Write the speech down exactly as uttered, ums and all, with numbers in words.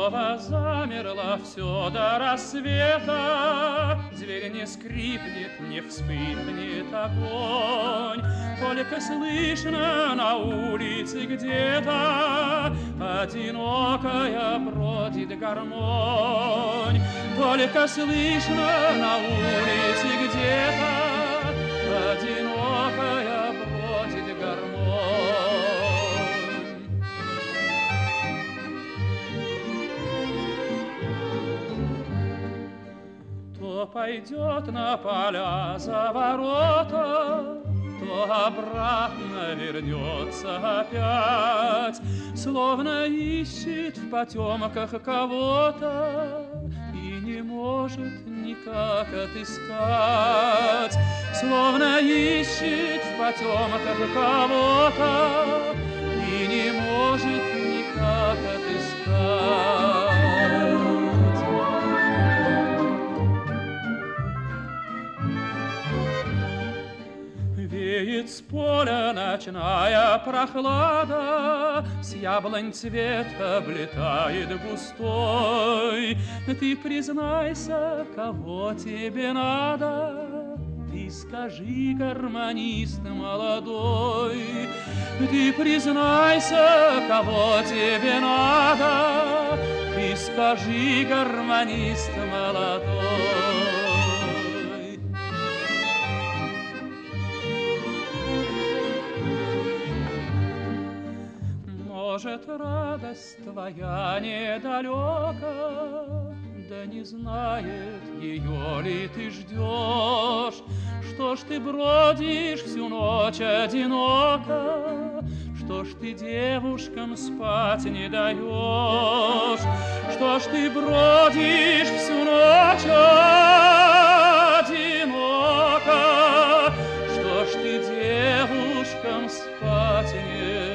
снова замерло все до рассвета. Дверь не скрипнет, не вспыхнет огонь, только слышно на улице где-то одинокая бродит гармонь. Только слышно на улице где-то одинокая бродит гармонь. То пойдет на поля за ворота, то обратно вернется опять, словно ищет в потемках кого-то и не может никак отыскать, словно ищет в потемках кого-то и не может никак отыскать. Веет с поля ночная прохлада, с яблонь цвет облетает густой. Ты признайся, кого тебе надо, ты скажи, гармонист молодой. Ты признайся, кого тебе надо, ты скажи, гармонист молодой. Может, радость твоя недалека, да не знает, ее ли ты ждешь. Что ж ты бродишь всю ночь одиноко, что ж ты девушкам спать не даешь? Что ж ты бродишь всю ночь одиноко, что ж ты девушкам спать не даешь?